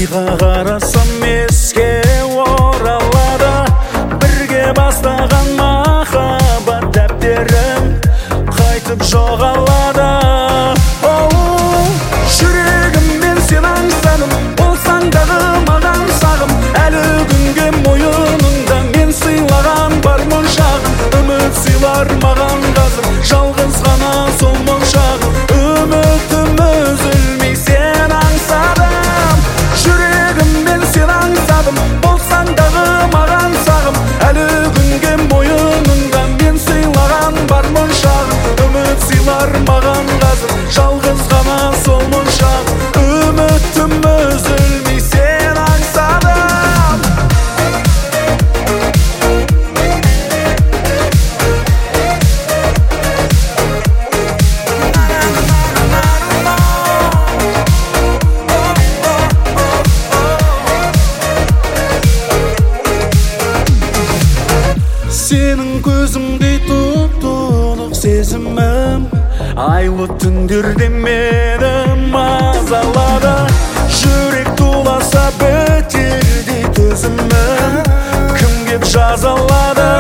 Айға қарасам еске оралады, бірге бастаған махаббат дәптерім қайтып жоғалады. Жүрегіммен сен аңсадым, болсаң дағы маған сағым. Әлі күнге мойыныңда мен сыйлаған бар моншағым. Үміт сыйлар маған қазір жалғыз ғана сол моншағым. Үмітім үзілмей сен аңсадым, жүрегіммен сен аңсадым, болсаң дағы маған сағым. Әлі күнге мойыныңда мен сыйлаған бар моншағым. Үміт сыйлар маған қазір жалғыз ғана сол моншағым. Үмітім үзілмей сен аңсадым. Сенің көзіңдей тұп-тұнық сезімім айлы түндерде мені мазалады. Жүрек туласа бітердей төзімім кім кеп жазалады.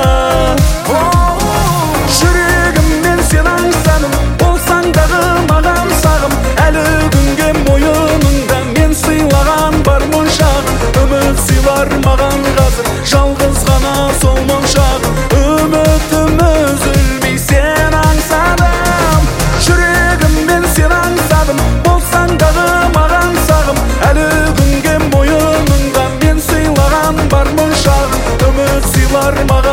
Жүрегіммен сен аңсадым, болсаң дағы маған сағым. Әлі күнге мойыныңда мен сыйлаған бар моншағым. Үміт сыйлар маған қазір жалғыз ғана сол моншағым. Үмітім үзілмей сен аңсадым, жүрегіммен сен аңсадым, болсаң дағы маған сағым. Әлі күнге мойыныңда мен сыйлаған бар моншағым. Үміт сыйлар маған